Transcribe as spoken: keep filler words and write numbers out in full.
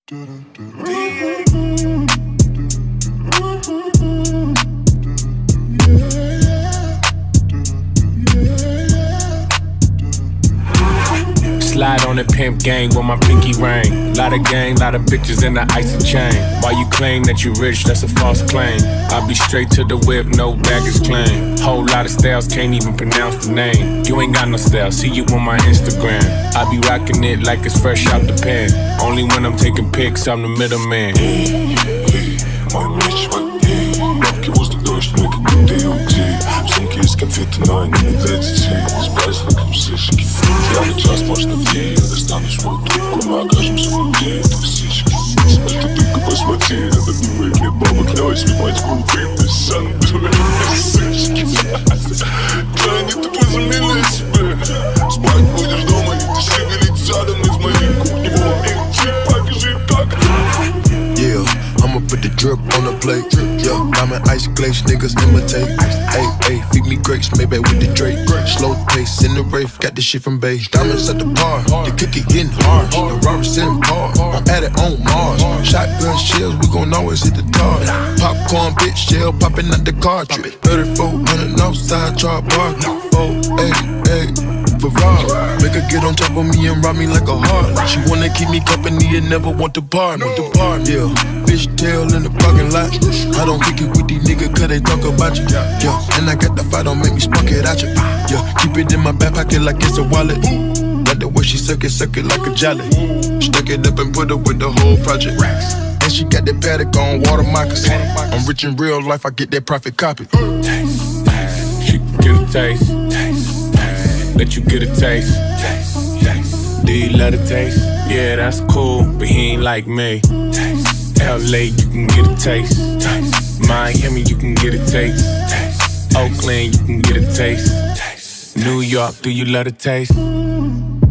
Slide on the pimp gang with my pinky ring. Lot of gang, lot of bitches in the icy chain. Why you claim that you rich, that's a false claim. I be straight to the whip, no baggage claim. Whole lot of styles, can't even pronounce the name. You ain't got no style, see you on my Instagram. I be rocking it like it's fresh out the pan. Only when I'm taking pics, I'm the middleman. Эй, эй, мой меч, мой эй. Бабки, воздух, дождь, мы как будто угли. В сумке есть конфеты, но они не для детей. С праздником слышки. Пьяный час, можно где я достану свою трубку. Мы окажемся внутри этого сечки. Ты только посмотри, это бывает нет бабок. Давай снимать группы, ты сам сычки. Да, они тупо замели себя. Спать будешь дома, и ты шевелить задом из моей кухни. Покажи, как. Yeah, I'ma put the drip on the plate. Yeah, diamond ice glaze, niggas imitate. Hey, hey, feed me grapes, maybe with the Drake. Slow pace in the rave, got this shit from Bay. Diamonds at the bar, the cookie getting hard. The Robert sitting hard, I'm at it on Mars. Shotgun shells, we gon' always hit the tar. Popcorn, bitch, shell popping out the cartridge. thirty-four hundred outside, chart bar. Oh, hey, hey. Make her get on top of me and rob me like a heart. She wanna keep me company and never want to part. Want to part, yeah. Fishtail in the parking lot. I don't kick it with these niggas cause they talk about you. Yeah, and I got the fight, don't make me spark it at you. Yeah, keep it in my back pocket like it's a wallet. Like the way she suck it, suck it like a jelly. Stuck it up and put up with the whole project. And she got that paddock on water moccasin. I'm rich in real life, I get that profit copy. Taste, taste. She can get a taste. Taste. Let you get a taste. Taste, taste. Do you love the taste? Yeah, that's cool, but he ain't like me. Taste, L A, you can get a taste. Taste. Miami, you can get a taste. Taste. Oakland, you can get a taste. Taste. New York, do you love the taste?